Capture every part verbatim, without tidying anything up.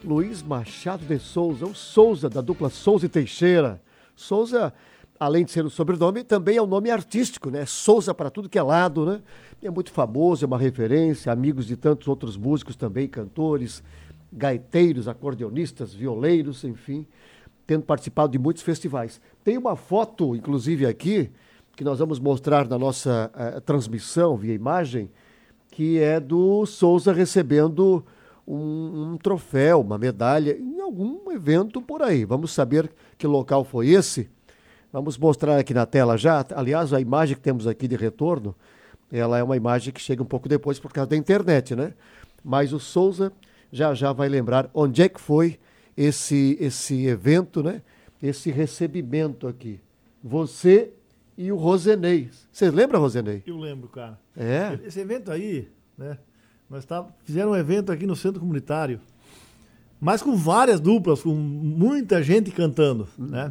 Luiz Machado de Souza, o Souza, da dupla Souza e Teixeira. Souza, além de ser o sobrenome, também é um nome artístico, né? Souza para tudo que é lado, né? É muito famoso, é uma referência, amigos de tantos outros músicos também, cantores, gaiteiros, acordeonistas, violeiros, enfim, tendo participado de muitos festivais. Tem uma foto, inclusive aqui, que nós vamos mostrar na nossa uh, transmissão via imagem, que é do Souza recebendo um, um troféu, uma medalha, em algum evento por aí. Vamos saber que local foi esse. Vamos mostrar aqui na tela já. Aliás, a imagem que temos aqui de retorno, ela é uma imagem que chega um pouco depois por causa da internet, né? Mas o Souza já já vai lembrar onde é que foi esse, esse evento, né? Esse recebimento aqui. Você e o Rosenei. Você lembra, Rosenei? Eu lembro, cara. É? Esse evento aí, né? Nós tá, fizeram um evento aqui no Centro Comunitário, mas com várias duplas, com muita gente cantando, uhum. né?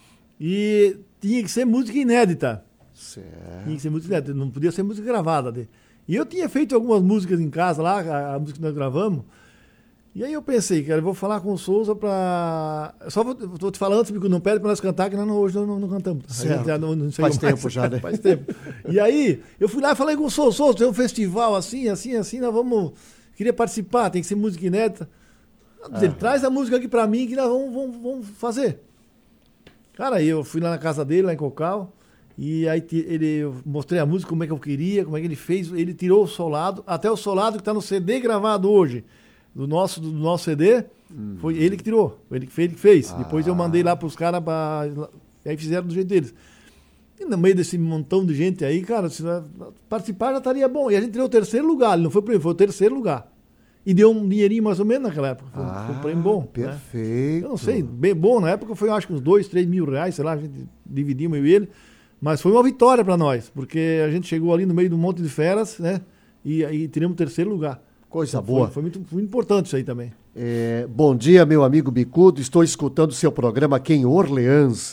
E tinha que ser música inédita. Certo. Tinha que ser música inédita, não podia ser música gravada. E eu tinha feito algumas músicas em casa lá, a, a música que nós gravamos. E aí eu pensei, cara, eu vou falar com o Souza pra... Só vou, vou te falar antes, porque não pede pra nós cantar, que nós não, hoje nós não, não cantamos. Certo. Já não, não Faz mais, tempo já, né? Faz tempo. E aí, eu fui lá e falei com o Souza, Souza, tem um festival assim, assim, assim, nós vamos... Queria participar, tem que ser música inédita. Ele ah. traz a música aqui pra mim que nós vamos, vamos, vamos fazer. Cara, aí eu fui lá na casa dele, lá em Cocal, e aí ele, eu mostrei a música, como é que eu queria, como é que ele fez, ele tirou o solado, até o solado que tá no C D gravado hoje, do nosso, do nosso C D, hum. foi ele que tirou, ele que fez. Ele que fez. Ah. Depois eu mandei lá pros caras, pra... aí fizeram do jeito deles. E no meio desse montão de gente aí, cara, se participar já estaria bom. E a gente tirou o terceiro lugar, ele não foi o primeiro, foi o terceiro lugar. E deu um dinheirinho mais ou menos naquela época. Foi, ah, foi um prêmio bom. Perfeito. Né? Eu não sei, bem bom. Na época foi, acho que uns dois, três mil reais, sei lá, a gente dividimos eu e ele. Mas foi uma vitória para nós, porque a gente chegou ali no meio de um monte de feras, né? E aí tiramos o terceiro lugar. Coisa então, boa. Foi, foi muito, muito importante isso aí também. É, bom dia, meu amigo Bicudo. Estou escutando seu programa aqui em Orleans.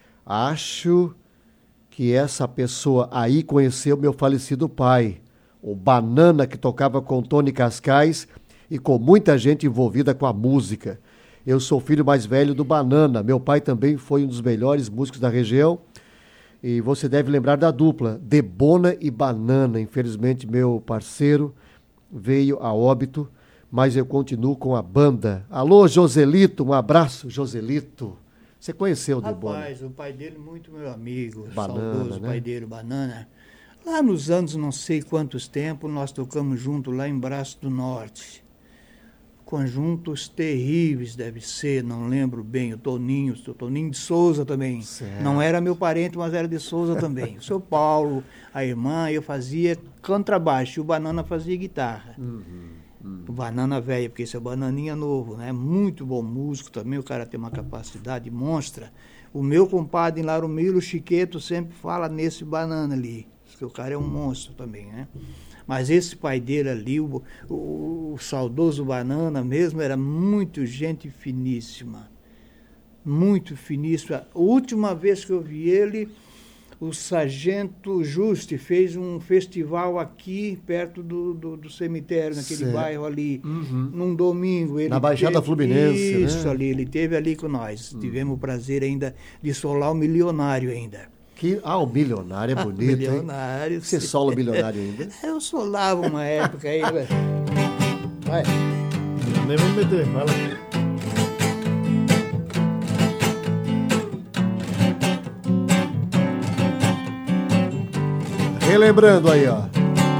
Acho que essa pessoa aí conheceu meu falecido pai, o Banana, que tocava com Tony Cascais e com muita gente envolvida com a música. Eu sou o filho mais velho do Banana. Meu pai também foi um dos melhores músicos da região. E você deve lembrar da dupla, Debona e Banana. Infelizmente, meu parceiro veio a óbito, mas eu continuo com a banda. Alô, Joselito, um abraço, Joselito. Você conheceu o Debona? Rapaz, o pai dele muito meu amigo, Banana, saudoso né? pai dele, Banana. Lá nos anos, não sei quantos tempos, nós tocamos junto lá em Braço do Norte. Conjuntos terríveis, deve ser, não lembro bem, o Toninho, o Toninho de Souza também. Certo. Não era meu parente, mas era de Souza também. O seu Paulo, a irmã, eu fazia contrabaixo, e o Banana fazia guitarra. Uhum, uhum. O Banana velho, porque esse é o Bananinha novo, né? Muito bom músico também, o cara tem uma capacidade monstra. O meu compadre em Larumilo, Chiqueto, sempre fala nesse Banana ali, porque o cara é um monstro também, né? Mas esse pai dele ali, o, o, o saudoso Banana mesmo, era muito gente finíssima. Muito finíssima. A última vez que eu vi ele, o Sargento Juste fez um festival aqui, perto do, do, do cemitério, naquele certo. bairro ali, uhum. num domingo. Ele Na Baixada teve, Fluminense, Isso, né? ali, ele esteve ali com nós. Uhum. Tivemos o prazer ainda de solar o Milionário ainda. Que, ah, o Milionário é bonito, milionário, hein? Você sola o Milionário ainda? Eu solava uma época aí, velho. Vai. Nem vamos meter, vai lá. Relembrando aí, ó.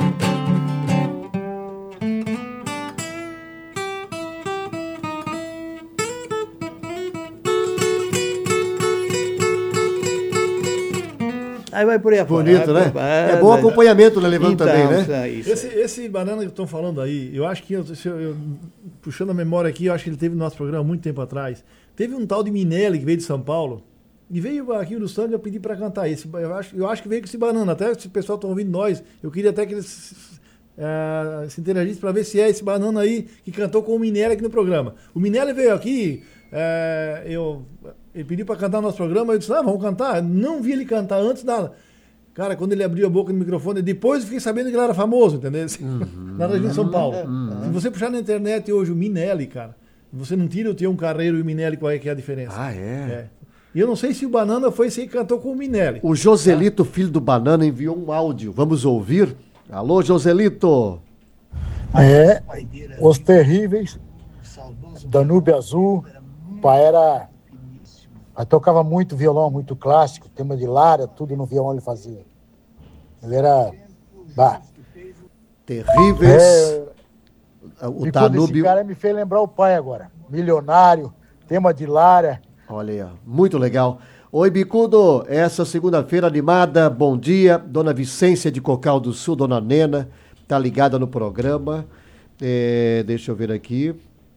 Aí vai por aí afora. Bonito, né? Vai, é bom vai, acompanhamento, né? Levando então, também, né? Isso. Esse, esse Banana que estão falando aí, eu acho que, eu, eu, eu, puxando a memória aqui, eu acho que ele teve no nosso programa muito tempo atrás. Teve um tal de Minelli que veio de São Paulo, e veio aqui no Sangue, eu pedi para cantar esse. Eu acho, eu acho que veio com esse Banana, até se o pessoal está ouvindo nós, eu queria até que eles é, se interagissem para ver se é esse Banana aí que cantou com o Minelli aqui no programa. O Minelli veio aqui, é, eu, ele pediu para cantar no nosso programa, eu disse, ah, vamos cantar. Não vi ele cantar antes, nada. Cara, quando ele abriu a boca no microfone, depois eu fiquei sabendo que ele era famoso, entendeu? Uhum. Na região de São Paulo. Uhum. Se você puxar na internet hoje o Minelli, cara, Você não tira o Tião Carreiro e o Minelli, qual é que é a diferença? Ah, é? É. E eu não sei se o Banana foi esse que cantou com o Minelli. O Joselito, filho do Banana, enviou um áudio. Vamos ouvir? Alô, Joselito. É, Os Terríveis, Danúbio Azul, pai era... Aí tocava muito violão, muito clássico, tema de Lara, tudo no violão ele fazia. Ele era... Bah. Terríveis. É, o Esse Danúbio... cara me fez lembrar o pai agora. Milionário, tema de Lara. Olha aí, ó, muito legal. Oi, Bicudo, essa segunda-feira animada, bom dia. Dona Vicência de Cocal do Sul, Dona Nena, tá ligada no programa. É, deixa eu ver aqui.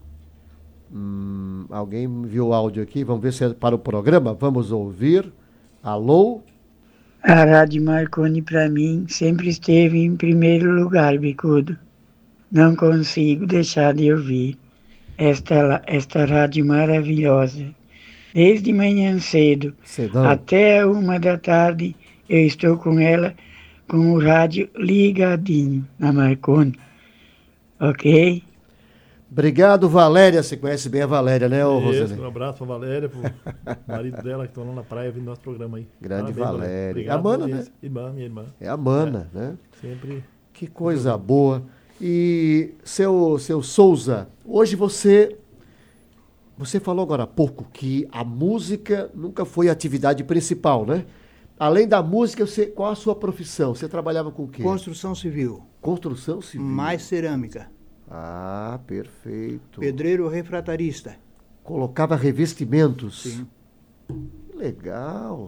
Hum, alguém viu o áudio aqui, vamos ver se é para o programa. Vamos ouvir. Alô? A Rádio Marconi, para mim, sempre esteve em primeiro lugar, Bicudo. Não consigo deixar de ouvir esta, esta rádio maravilhosa. Desde manhã cedo Cedão. até uma da tarde, eu estou com ela, com o rádio ligadinho na Marconi. Ok? Obrigado, Valéria. Você conhece bem a Valéria, né, ô Isso, Rosane? um abraço pra Valéria, pro marido dela que estão lá na praia vindo nosso programa aí. Grande Parabéns, Valéria. Obrigado, A Mana, né? Irmã, minha irmã. É a Mana, né? Sempre. Que coisa boa. E, seu, seu Souza, hoje você... Você falou agora há pouco que a música nunca foi a atividade principal, né? Além da música, você, qual a sua profissão? Você trabalhava com o quê? Construção civil. Construção civil. Mais cerâmica. Ah, perfeito. Pedreiro refratarista. Colocava revestimentos. Sim. Que legal.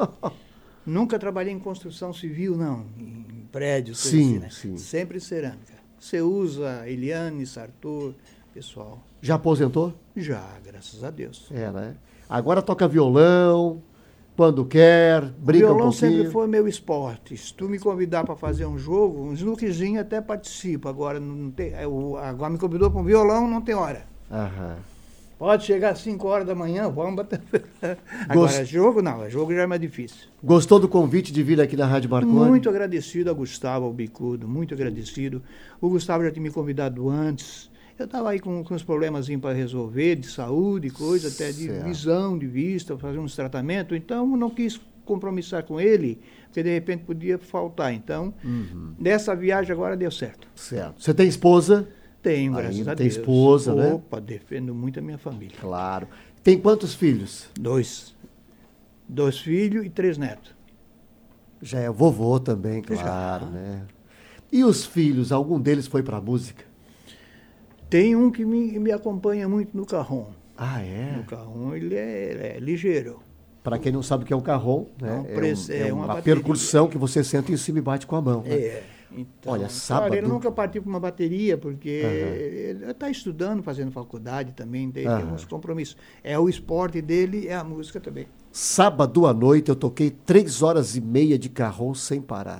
Nunca trabalhei em construção civil, não. Em prédios, coisa Sim, assim, né? sim. Sempre cerâmica. Você usa Eliane, Sartor, pessoal. Já aposentou? Já, graças a Deus. É, né? Agora toca violão, quando quer, brinca um violão pouquinho. sempre foi meu esporte. Se tu me convidar para fazer um jogo, um snookzinho até participo. Agora não tem, eu, agora me convidou para um violão, não tem hora. Aham. Pode chegar às cinco horas da manhã, vamos bater. Agora, Gost... jogo não, jogo já é mais difícil. Gostou do convite de vir aqui na Rádio Marconi? Muito agradecido ao Gustavo, ao Bicudo, muito agradecido. O Gustavo já tinha me convidado antes. Eu estava aí com, com uns problemas para resolver, de saúde, coisa, até de Certo. visão de vista, fazer uns tratamentos. Então, não quis compromissar com ele, porque de repente podia faltar. Então, Uhum. dessa viagem agora deu certo. Certo. Você tem esposa? Tenho, graças Ainda a tem Deus. esposa, né? Opa, defendo muito a minha família. Claro. Tem quantos filhos? Dois. Dois filhos e três netos. Já é vovô também, claro, Já. né? E os filhos, algum deles foi pra música? Tem um que me, me acompanha muito no carrom. Ah, é? No carrom ele é, ele é ligeiro. Para quem não sabe o que é o carrom, né? É um É, prece- um- é é uma uma bateria. percussão que você senta em cima e bate com a mão. Né? É. Então, Olha, claro, sábado- ele nunca partiu para uma bateria, porque Aham. ele está estudando, fazendo faculdade também, tem, tem Aham. uns compromissos. É o esporte dele, é a música também. Sábado à noite eu toquei três horas e meia de carrom sem parar.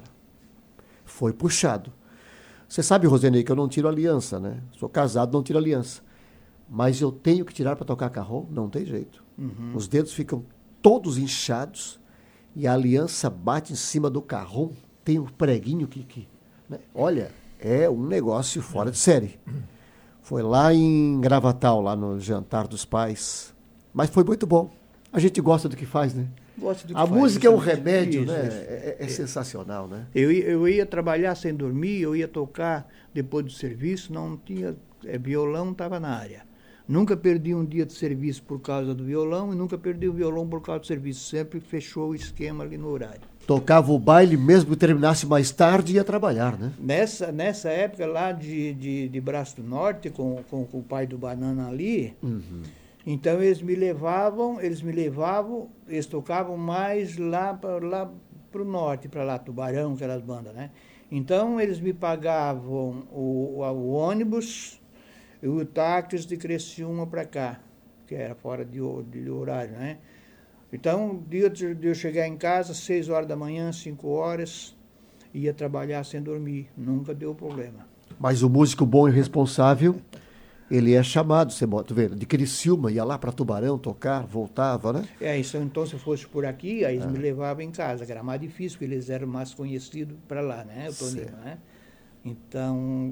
Foi puxado. Você sabe, Rosenei, que eu não tiro aliança, né? Sou casado, não tiro aliança. Mas eu tenho que tirar para tocar carrom? Não tem jeito. Uhum. Os dedos ficam todos inchados e a aliança bate em cima do carrom. Tem um preguinho que... que né? Olha, é um negócio fora de série. Foi lá em Gravatal, lá no Jantar dos Pais. Mas foi muito bom. A gente gosta do que faz, né? Gosto do que A faz, música é um justamente. remédio, Isso, né? isso. É, é sensacional, né? Eu, ia- eu ia trabalhar sem dormir, eu ia tocar depois do serviço, não tinha. É, violão estava na área. Nunca perdi um dia de serviço por causa do violão e nunca perdi o violão por causa do serviço. Sempre fechou o esquema ali no horário. Tocava o baile, mesmo que terminasse mais tarde, ia trabalhar, né? Nessa, nessa época lá de, de, de Braço do Norte, com, com, com o pai do Banana ali, Uhum. então eles me levavam, eles me levavam, eles tocavam mais lá para lá o norte, para lá, Tubarão, aquelas bandas, né? Então eles me pagavam o, o, o ônibus e o táxi de Criciúma para cá, que era fora de, ho- de horário, né? Então, dia de de eu chegar em casa, seis horas da manhã, cinco horas, ia trabalhar sem dormir, nunca deu problema. Mas o músico bom e responsável, ele é chamado, você bota, vê, de Criciúma, ia lá para Tubarão tocar, voltava, né? É, isso, então, se fosse por aqui, aí eles me levavam em casa, que era mais difícil, porque eles eram mais conhecidos para lá, né, o Toninho, Certo. né? Então,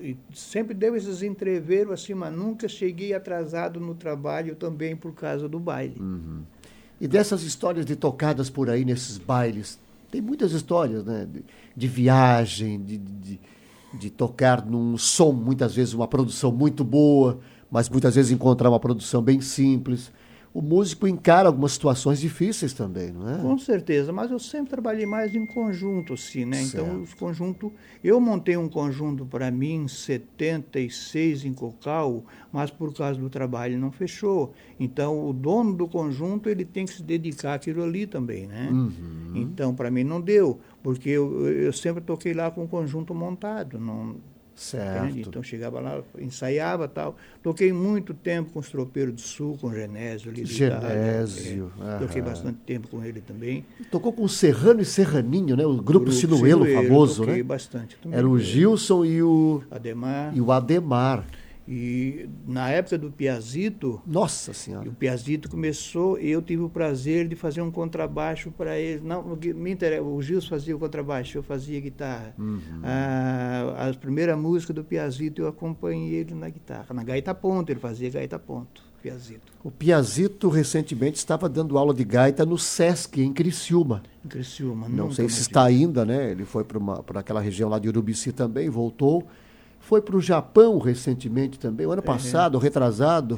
e sempre deu esses entreveros assim, mas nunca cheguei atrasado no trabalho também por causa do baile. Uhum. E dessas histórias de tocadas por aí nesses bailes, tem muitas histórias, né? De, de viagem, de, de, de tocar num som, muitas vezes uma produção muito boa, mas muitas vezes encontrar uma produção bem simples. O músico encara algumas situações difíceis também, não é? Com certeza, mas eu sempre trabalhei mais em conjunto, assim, né? Certo. Então, os conjuntos... Eu montei um conjunto para mim em setenta e seis em Cocal, mas por causa do trabalho não fechou. Então, o dono do conjunto, ele tem que se dedicar àquilo ali também, né? Uhum. Então, para mim não deu, porque eu, eu sempre toquei lá com o conjunto montado, não... Certo. Entende? Então chegava lá, ensaiava tal. Toquei muito tempo com os Tropeiros do Sul, com o Genésio. Ali de Genésio. Itália, é. Toquei bastante tempo com ele também. Tocou com o Serrano e Serraninho, né? O grupo, grupo Sinuelo, Sinuelo famoso, toquei né? bastante também. Era o Gilson e o Ademar. E o Ademar. E na época do Piazito, Nossa Senhora. O Piazito começou, eu tive o prazer de fazer um contrabaixo para ele. Não, me interessa, o Gilson fazia o contrabaixo, eu fazia guitarra. Uhum. A, a primeira música do Piazito eu acompanhei ele na guitarra, na gaita ponto, ele fazia gaita ponto, Piazito. O Piazito recentemente estava dando aula de gaita no Sesc, em Criciúma. Em Criciúma. Não sei se está ainda, né? Ele foi para aquela região lá de Urubici também, voltou. Foi para o Japão recentemente também, o ano passado, é. retrasado.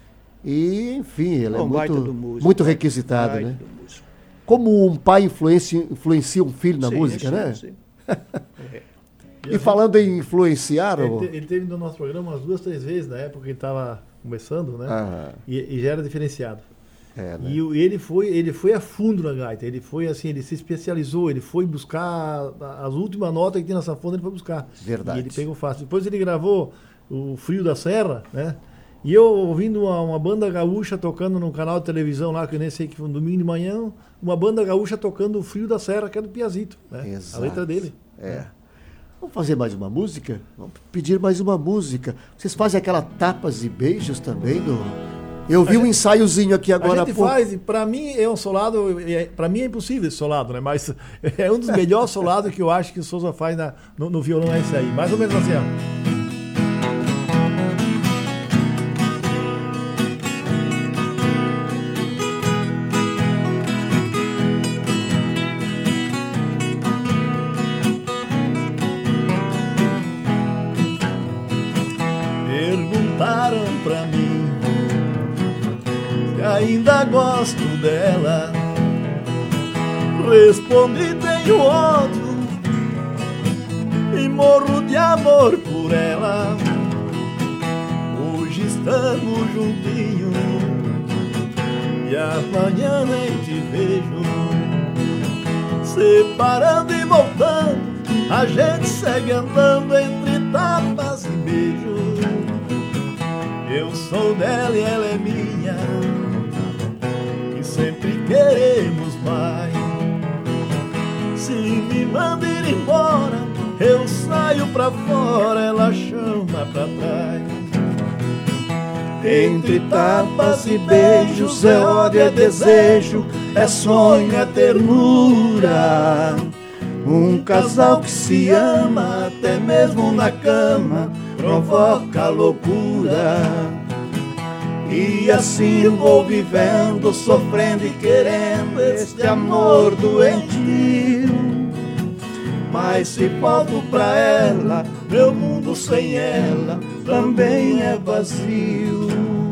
E, enfim, ele Bom, é muito, músico, muito requisitado, né? Como um pai influencia, influencia um filho na sim, música, sim, né? Sim. é. E, e falando em influenciar... Ele, te, ele teve no nosso programa umas duas, três vezes, na época que ele estava começando, né? Ah. E, e já era diferenciado. É, né? E ele foi, ele foi a fundo na gaita, ele foi assim, ele se especializou, ele foi buscar as últimas notas que tem na sanfona, ele foi buscar. Verdade. E ele pegou fácil. Depois ele gravou o Frio da Serra, né? E eu ouvindo uma, uma banda gaúcha tocando num canal de televisão lá, que eu nem sei que foi um domingo de manhã, uma banda gaúcha tocando o Frio da Serra, que é do Piazito, né? Exato. A letra dele. É. é. Vamos fazer mais uma música? Vamos pedir mais uma música. Vocês fazem aquela tapas e beijos também do... Eu vi a um gente, ensaiozinho aqui agora. A gente pô. faz, e pra mim é um solado, é, pra mim é impossível esse solado, né? Mas é um dos melhores solados que eu acho que o Souza faz na, no, no violão, é esse aí. Mais ou menos assim, ó. Perguntaram pra mim ainda gosto dela. Respondi, tenho ódio e morro de amor por ela. Hoje estamos juntinhos e amanhã nem te vejo. Separando e voltando, a gente segue andando entre tapas e beijos. Eu sou dela e ela é minha, sempre queremos mais. Se me manda ir embora, eu saio pra fora, ela chama pra trás. Entre tapas e beijos, é ódio, é desejo, é sonho, é ternura. Um casal que se ama, até mesmo na cama, provoca loucura. E assim vou vivendo, sofrendo e querendo este amor doentio. Mas se volto pra ela, meu mundo sem ela também é vazio.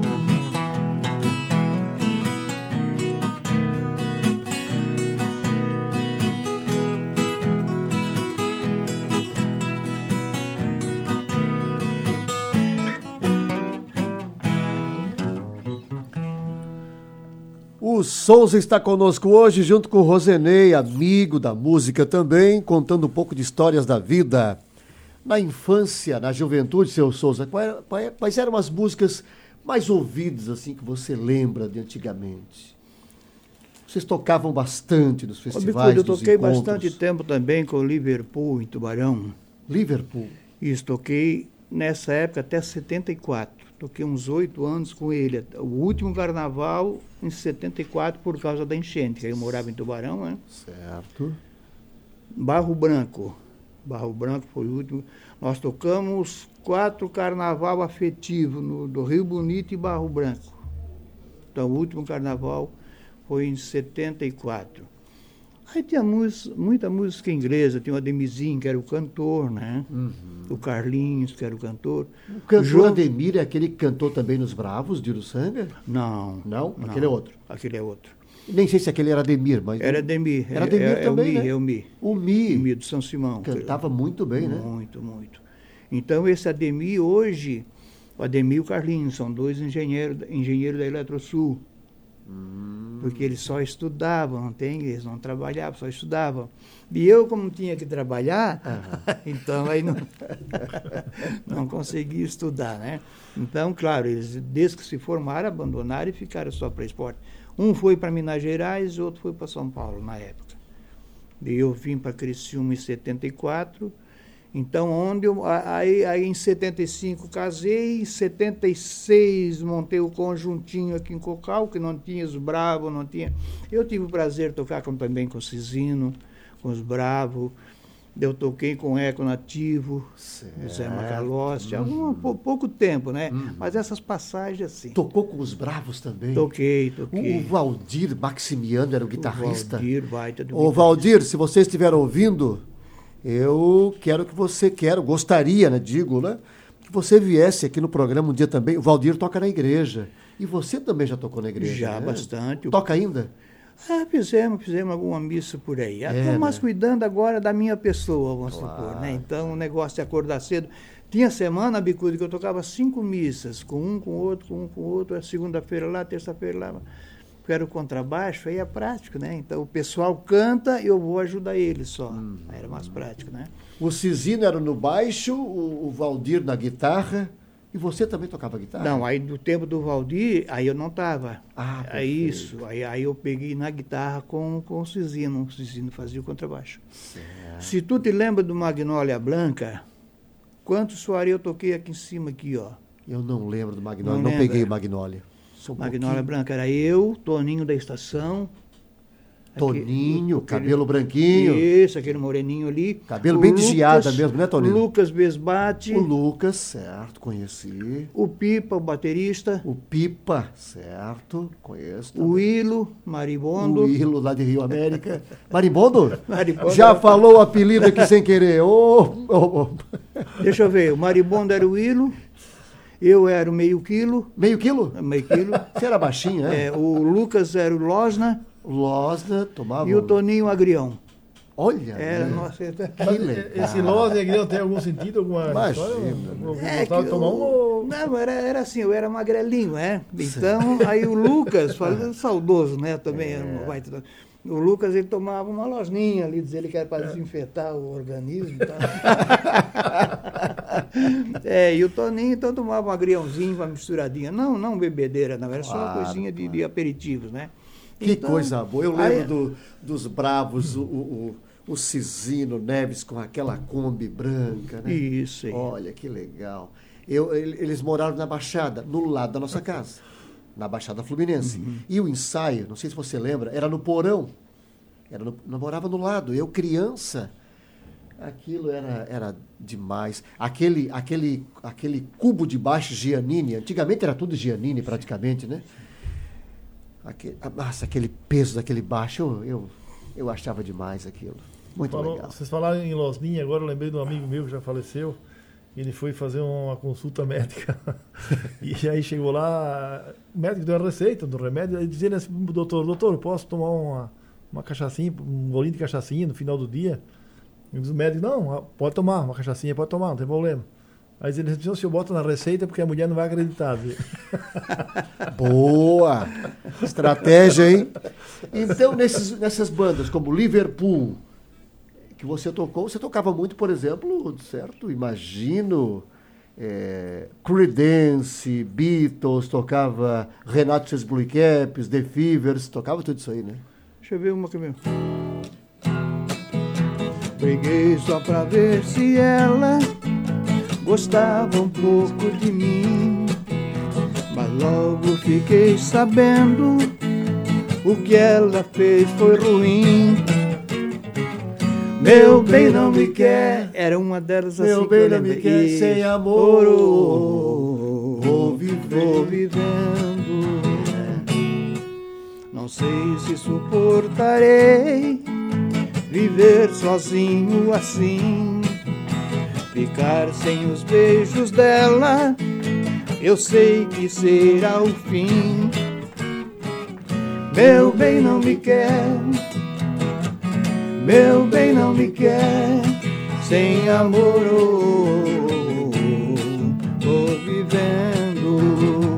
O Souza está conosco hoje, junto com o Rosenei, amigo da música também, contando um pouco de histórias da vida. Na infância, na juventude, seu Souza, quais eram as músicas mais ouvidas, assim, que você lembra de antigamente? Vocês tocavam bastante nos festivais, Eu toquei bastante tempo também com o Liverpool, em Tubarão. Liverpool? Isso, toquei nessa época até setenta e quatro. Toquei uns oito anos com ele. O último carnaval em setenta e quatro por causa da enchente, que eu morava em Tubarão, né? Certo. Barro Branco, Barro Branco foi o último. Nós tocamos quatro carnaval afetivo no, do Rio Bonito e Barro Branco. Então, o último carnaval foi em setenta e quatro. Aí tinha música, muita música inglesa, tinha o Ademizinho, que era o cantor, né? Uhum. O Carlinhos, que era o cantor. O cantor João... Ademir é aquele que cantou também nos Bravos, de Uruçanga? Não. Não? Não. Aquele é outro? Aquele é outro. Nem sei se aquele era Ademir, mas... Era Ademir. Era Ademir é, também, é o Mi, né? É o Mi. O Mi. O Mi do São Simão. Cantava muito bem, né? Muito, muito. Então, esse Ademir, hoje, o Ademir e o Carlinhos, são dois engenheiros, engenheiros da Eletrosul. Hum. Porque eles só estudavam, não tem? Eles não trabalhavam, só estudavam. E eu, como tinha que trabalhar, uhum. então aí não, não conseguia estudar, né? Então, claro, eles, desde que se formaram, abandonaram e ficaram só para esporte. Um foi para Minas Gerais e outro foi para São Paulo, na época. E eu vim para Criciúma em setenta e quatro. Então, onde eu, aí, aí em setenta e cinco casei, em setenta e seis montei o conjuntinho aqui em Cocal, que não tinha os Bravos, não tinha... Eu tive o prazer de tocar com, também com o Cisino, com os Bravos. Eu toquei com o Eco Nativo, o Zé Macalossi, hum. há pou, pouco tempo, né? Hum. Mas essas passagens assim. Tocou com os Bravos também? Toquei, toquei. O, o Valdir Maximiano era o guitarrista. O Valdir, baita do Ô, Valdir, se você estiver ouvindo... Eu quero que você, quero, gostaria, né, digo, né, que você viesse aqui no programa um dia também. O Valdir toca na igreja. E você também já tocou na igreja, Já, né? bastante. Toca ainda? Ah, fizemos, fizemos alguma missa por aí. É, Estou mais né? cuidando agora da minha pessoa, vamos Claro. supor, né? Então, o negócio de acordar cedo. Tinha semana, Bicudo, que eu tocava cinco missas, com um, com outro, com um, com outro, segunda-feira lá, terça-feira lá. Porque era o contrabaixo, aí é prático, né? Então o pessoal canta e eu vou ajudar eles só. Hum. Aí era mais prático, né? O Cisino era no baixo, o, o Valdir na guitarra. E você também tocava guitarra? Não, aí do tempo do Valdir, aí eu não estava. Ah, aí isso. Aí, aí eu peguei na guitarra com, com o Cisino. O Cisino fazia o contrabaixo. Certo. Se tu te lembra do Magnólia Branca, quantos soares eu toquei aqui em cima, aqui, ó? Eu não lembro do Magnólia, não, não peguei o Magnólia. Um Magnólia Branca era eu, Toninho da Estação. Toninho, aquele, cabelo branquinho. Isso, aquele moreninho ali. Cabelo bem de geada mesmo, né, Toninho? Lucas Besbate. O Lucas, certo, conheci. O Pipa, o baterista. O Pipa, certo, conheço também. O Ilo, Maribondo. O Ilo, lá de Rio América. Maribondo? Maribondo. Já falou o apelido aqui sem querer. Oh, oh, oh. Deixa eu ver, o Maribondo era o Ilo. Eu era o meio quilo. Meio quilo? Meio quilo. Você era baixinho, né? É, o Lucas era o Losna. Losna, tomava... E o Toninho Agrião. Olha, era, né? Nossa, que esse Losna e Agrião tem algum sentido, alguma Imagina, história? Né? É, que tomar um... Não, era, era assim, eu era magrelinho, né? Então, aí o Lucas, saudoso, né? Também é. Era um baita... O Lucas, ele tomava uma losninha ali, dizia ele que era para desinfetar o organismo. Tá? É, e o Toninho, então, tomava um agriãozinho, uma misturadinha. Não, não bebedeira, não, era só claro, uma coisinha de, de aperitivos, né? Que então, coisa boa. Eu lembro aí, do, dos Bravos, o, o, o Cisino Neves com aquela Kombi branca, né? Isso aí. Olha, que legal. Eu, eles moraram na Baixada, no lado da nossa casa. Na Baixada Fluminense. Uhum. E o ensaio, não sei se você lembra, era no porão. Era no, eu morava no lado. Eu, criança, aquilo era, era demais. Aquele, aquele, aquele cubo de baixo Giannini, antigamente era tudo Giannini praticamente, né? Aquele, nossa, aquele peso daquele baixo, eu, eu, eu achava demais aquilo. Muito Falou, legal. Vocês falaram em Losninha, agora eu lembrei de um amigo meu que já faleceu. Ele foi fazer uma consulta médica e aí chegou lá, o médico deu a receita do remédio e dizia assim, doutor, doutor, posso tomar uma, uma cachaçinha, um bolinho de cachaçinha no final do dia? E o médico, não, pode tomar, uma cachaçinha pode tomar, não tem problema. Aí ele disse, se eu boto na receita porque a mulher não vai acreditar. Boa! Estratégia, hein? Então, nesses, nessas bandas como Liverpool, que você tocou, você tocava muito, por exemplo, certo? Imagino, é, Creedence, Beatles, tocava Renato e seus Blue Caps, The Fevers, tocava tudo isso aí, né? Deixa eu ver uma aqui mesmo. Briguei só pra ver se ela gostava um pouco de mim, mas logo fiquei sabendo o que ela fez foi ruim. Meu bem não me quer. Era uma delas assim. Meu bem não me quer sem amor. Vou viver. Vou vivendo. Não sei se suportarei viver sozinho assim. Ficar sem os beijos dela, eu sei que será o fim. Meu bem não me quer, meu bem não me quer, sem amor, oh, oh, vivendo.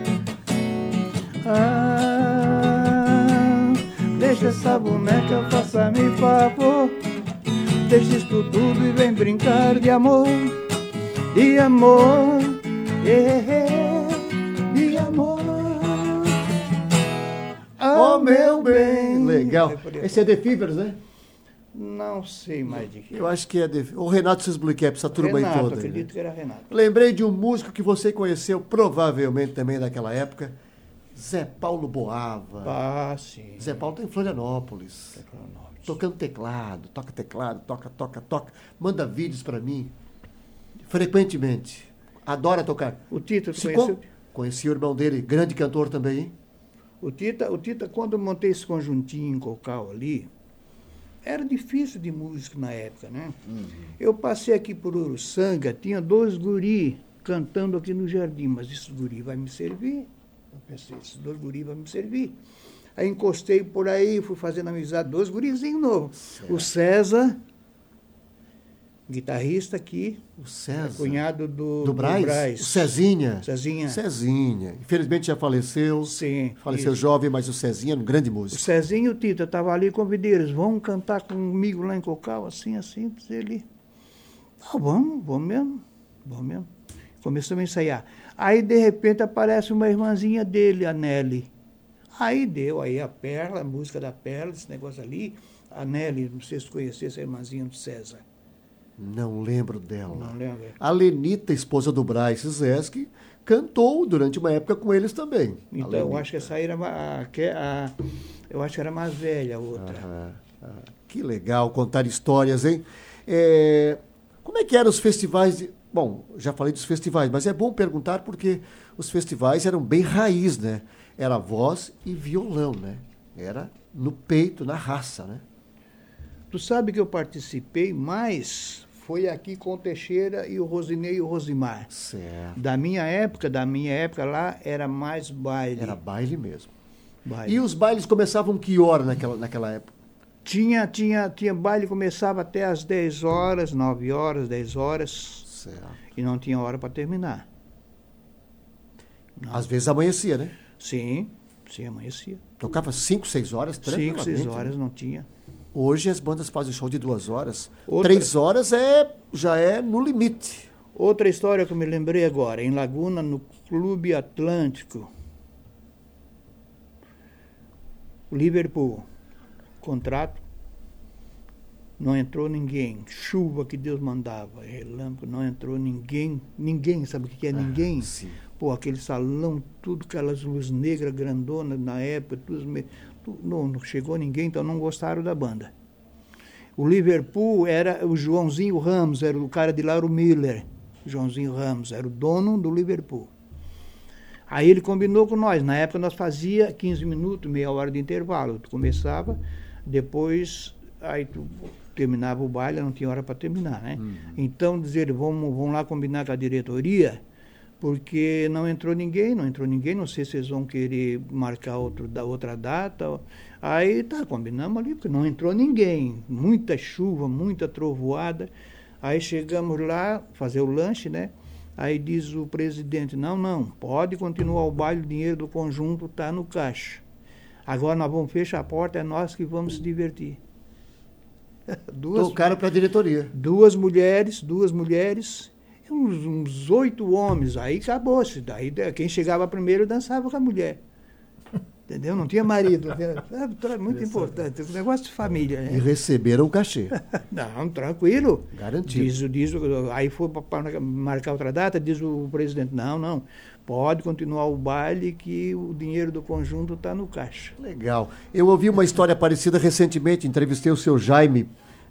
Ah, deixa essa boneca, faça-me favor. Deixa isto tudo e vem brincar de amor, de amor, yeah, de amor. Oh, meu bem. Legal. Esse é The Fevers, né? Não sei mais de que. Eu acho que é The O Renato Sisblucap, essa turma Renato, aí toda. acredito Né? que era Renato. Lembrei de um músico que você conheceu provavelmente também naquela época, Zé Paulo Boava. Ah, sim. Zé Paulo tá em Florianópolis. Tocando teclado, toca teclado, toca, toca, toca. Manda vídeos pra mim, frequentemente. Adora tocar. O Tita, Se conheceu? con... Conheci o irmão dele, grande cantor também, hein? O Tita, o Tita, quando eu montei esse conjuntinho em Cocal ali, era difícil de música na época, né? Uhum. Eu passei aqui por Uruçanga, tinha dois guri cantando aqui no jardim, mas esses guri vai me servir. Eu pensei, esses dois guri vão me servir. Aí encostei por aí, fui fazendo amizade, dois gurizinhos novos. Certo. O César, guitarrista aqui. O César. Cunhado do, do Braz? do Braz. O Cezinha. Cezinha. Cezinha. Infelizmente já faleceu. Sim. Faleceu isso. jovem, mas o Cezinha era um grande músico. O Cezinha e o Tita estavam ali, convidei eles, vão cantar comigo lá em Cocal, assim, assim, ele. Ah, vamos, vamos mesmo, vamos mesmo. Começamos a ensaiar. Aí, de repente, aparece uma irmãzinha dele, a Nelly. Aí deu aí a Perla, a música da Perla, esse negócio ali. A Nelly, não sei se você conhecia essa irmãzinha do César. Não lembro dela. Não lembro. A Lenita, esposa do Braz Zeski, cantou durante uma época com eles também. Então, eu acho que essa aí era a, a, a, eu acho que era mais velha a outra. Ah, ah, que legal contar histórias, hein? É, como é que eram os festivais de... Bom, já falei dos festivais, mas é bom perguntar porque os festivais eram bem raiz, né? Era voz e violão, né? Era no peito, na raça, né? Tu sabe que eu participei mais, foi aqui com o Teixeira e o Rosinei e o Rosimar. Certo. Da minha época, da minha época lá, era mais baile. Era baile mesmo. Baile. E os bailes começavam que hora naquela, naquela época? Tinha, tinha, tinha baile, começava até às dez horas, nove horas, dez horas. Certo. E não tinha hora para terminar. Não. Às vezes amanhecia, né? Sim, sim, amanhecia. Tocava cinco, seis horas, tranquilamente. Cinco, seis horas, né? Não tinha. Hoje as bandas fazem show de duas horas. Outra... Três horas é, já é no limite. Outra história que eu me lembrei agora, em Laguna, no Clube Atlântico. Liverpool, contrato, não entrou ninguém. Chuva que Deus mandava, relâmpago, não entrou ninguém. Ninguém, sabe o que é ninguém? Ah, sim. Pô, aquele salão, tudo, aquelas luzes negras grandonas na época, tudo, tudo, não, não chegou ninguém, então não gostaram da banda. O Liverpool era o Joãozinho Ramos, era o cara de lá, era o Miller. Joãozinho Ramos, era o dono do Liverpool. Aí ele combinou com nós. Na época nós fazia quinze minutos, meia hora de intervalo. Tu começava, depois aí tu terminava o baile, não tinha hora para terminar, né? Uhum. Então dizer, vamos, vamos lá combinar com a diretoria, porque não entrou ninguém, não entrou ninguém, não sei se eles vão querer marcar outro, da outra data. Aí tá, combinamos ali, porque não entrou ninguém. Muita chuva, muita trovoada. Aí chegamos lá, fazer o lanche, né? Aí diz o presidente, não, não, pode continuar o baile, o dinheiro do conjunto está no caixa. Agora nós vamos fechar a porta, é nós que vamos se divertir. Duas, Tocaram para a diretoria. Duas mulheres, duas mulheres, uns, uns oito homens, aí acabou-se. Daí quem chegava primeiro dançava com a mulher. Entendeu? Não tinha marido. É muito importante. Um negócio de família. Né? E receberam o cachê. Não, tranquilo. Garantido. Diz, diz, aí foi para marcar outra data, diz o presidente, não, não, pode continuar o baile que o dinheiro do conjunto está no caixa. Legal. Eu ouvi uma história parecida recentemente, entrevistei o seu Jaime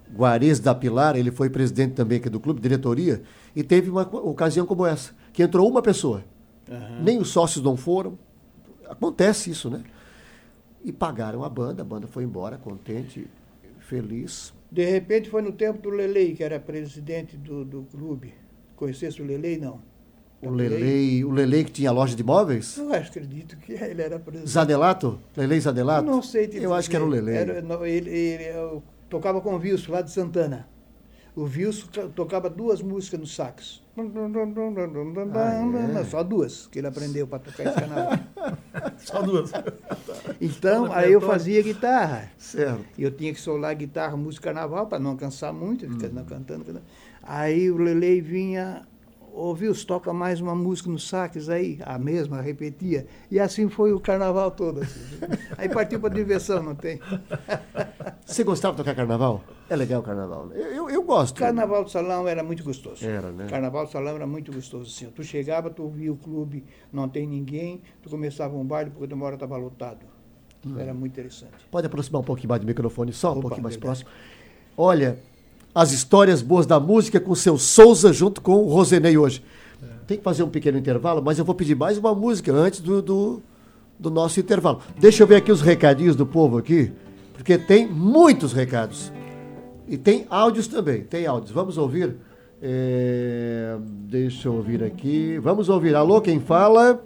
Guarês da Pilar, ele foi presidente também aqui do clube, diretoria, e teve uma ocasião como essa, que entrou uma pessoa. Uhum. Nem os sócios não foram. Acontece isso, né? E pagaram a banda, a banda foi embora, contente, feliz. De repente foi no tempo do Lelei, que era presidente do, do clube. Conhecesse o Lelei, não? O Lelei, o Lelei que tinha loja de imóveis? Eu acho, acredito que ele era presidente. Zadelato? Lelei Zadelato? Eu não sei te dizer. Eu acho que era o Lelei. Era, não, ele, ele eu tocava com o Wilson, lá de Santana. O Wilson tocava duas músicas no sax. Ah, é? Só duas que ele aprendeu para tocar esse carnaval. Só duas. Então, aí eu fazia guitarra. Certo. E eu tinha que solar guitarra, música carnaval, para não cansar muito, hum. ficando cantando, cantando. Aí o Lelei vinha, ouviu, toca mais uma música no sax aí, a mesma, repetia. E assim foi o carnaval todo. Assim. Aí partiu para diversão, não tem? Você gostava de tocar carnaval? É legal o carnaval. Eu, eu, eu gosto. Carnaval do salão era muito gostoso. Era, né? Carnaval do salão era muito gostoso. Assim. Tu chegava, tu via o clube, não tem ninguém, tu começava um baile, porque uma hora estava lotado. Hum. Era muito interessante. Pode aproximar um pouquinho mais do microfone, só um Opa, pouquinho mais verdade. próximo. Olha, as histórias boas da música com o seu Souza junto com o Rosenei hoje. É. Tem que fazer um pequeno intervalo, mas eu vou pedir mais uma música antes do, do, do nosso intervalo. Deixa eu ver aqui os recadinhos do povo aqui, porque tem muitos recados. E tem áudios também, tem áudios. Vamos ouvir? É... Deixa eu ouvir aqui. Vamos ouvir. Alô, quem fala?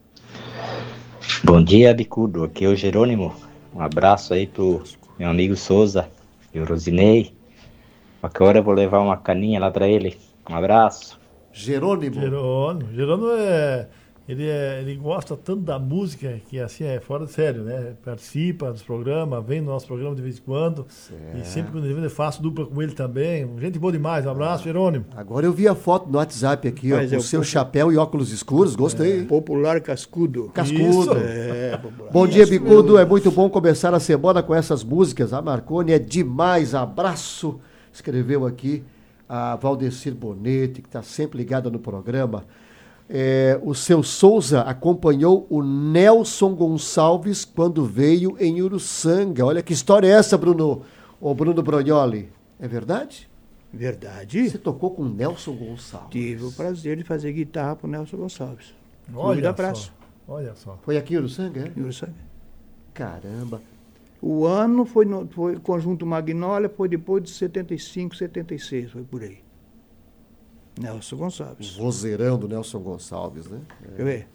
Bom dia, Bicudo. Aqui é o Jerônimo. Um abraço aí pro meu amigo Souza e o Rosinei. Qualquer hora eu vou levar uma caninha lá pra ele. Um abraço. Jerônimo. Jerônimo. Jerônimo é... Ele, é, ele gosta tanto da música que assim é fora de sério, né? Participa dos programas, vem no nosso programa de vez em quando. Certo. E sempre quando ele vem, eu faço dupla com ele também. Gente boa demais, um abraço, Jerônimo. Agora eu vi a foto no WhatsApp aqui, ó, com o seu povo... chapéu e óculos escuros, gostei. É, popular cascudo. Cascudo. É, popular. Bom dia, Bicudo. É muito bom começar a semana com essas músicas. A Marconi é demais. Abraço. Escreveu aqui a Valdecir Bonetti, que está sempre ligada no programa. É, o seu Souza acompanhou o Nelson Gonçalves quando veio em Uruçanga. Olha que história é essa, Bruno, o Bruno Brognoli. É verdade? Verdade. Você tocou com o Nelson Gonçalves. Tive o prazer de fazer guitarra para o Nelson Gonçalves. Olha da praça. Só. Olha só. Foi aqui em Uruçanga, é? Em Uruçanga. Caramba. O ano foi, no, foi Conjunto Magnólia, foi depois de setenta e cinco, setenta e seis, foi por aí. Nelson Gonçalves. O vozeirão do Nelson Gonçalves, né? É. Quer ver?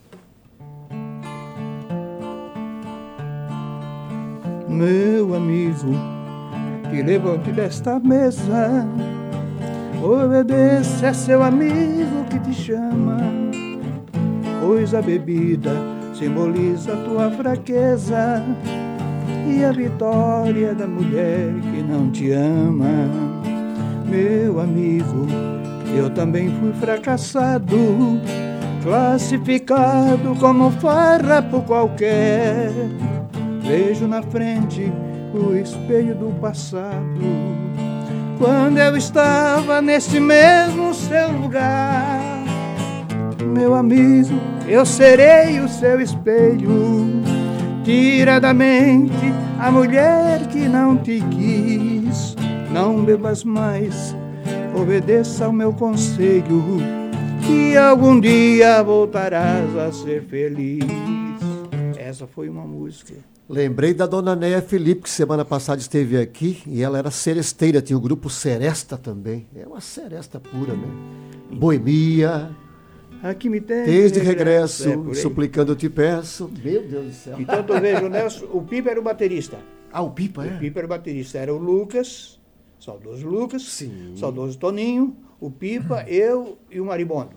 Meu amigo, que levante desta mesa, obedeça a seu amigo que te chama, pois a bebida simboliza a tua fraqueza e a vitória da mulher que não te ama. Meu amigo, eu também fui fracassado, classificado como farrapo qualquer. Vejo na frente o espelho do passado, quando eu estava nesse mesmo seu lugar. Meu amigo, eu serei o seu espelho, tira da mente a mulher que não te quis. Não bebas mais, obedeça ao meu conselho, que algum dia voltarás a ser feliz. Essa foi uma música. Lembrei da dona Néia Felipe, que semana passada esteve aqui, e ela era seresteira, tinha o grupo Seresta também. É uma seresta pura, né? Boemia. Aqui me tem. Desde regresso, é, suplicando eu te peço. Meu Deus do céu. Então tu veja, o Nelson, o Pipa era o baterista. Ah, o Pipa, é? O Pipa era o baterista. Era o Lucas, saudoso Lucas, sim, saudoso Toninho, o Pipa, eu e o Maribondo.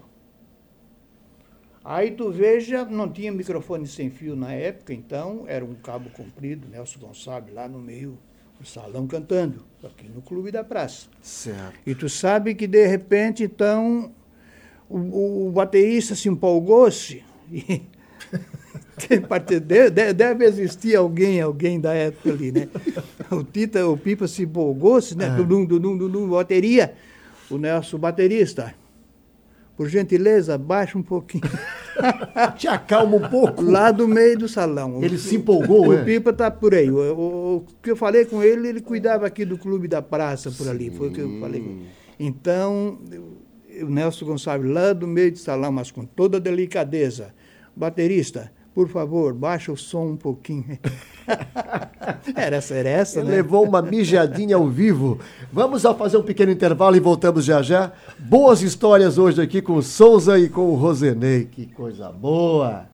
Aí tu veja, não tinha microfone sem fio na época, então era um cabo comprido, Nelson Gonçalves lá no meio do salão cantando, aqui no Clube da Praça. Certo. E tu sabe que de repente, então, o, o baterista se empolgou-se e deve, deve existir alguém, alguém da época ali, né? O Tita, o Pipa se empolgou-se, né? Dudum, dudum, dudum, bateria. O Nelson, baterista, por gentileza, baixa um pouquinho. Te acalma um pouco. Lá do meio do salão. Ele se empolgou, o, é? O Pipa tá por aí. O, o, o que eu falei com ele, ele cuidava aqui do clube da praça, por ali. Foi o que eu falei com ele. Então, o Nelson Gonçalves, lá do meio do salão, mas com toda a delicadeza. Baterista, por favor, baixa o som um pouquinho. Era essa, era essa, né? Levou uma mijadinha ao vivo. Vamos a fazer um pequeno intervalo e voltamos já já. Boas histórias hoje aqui com o Souza e com o Rosenei. Que coisa boa!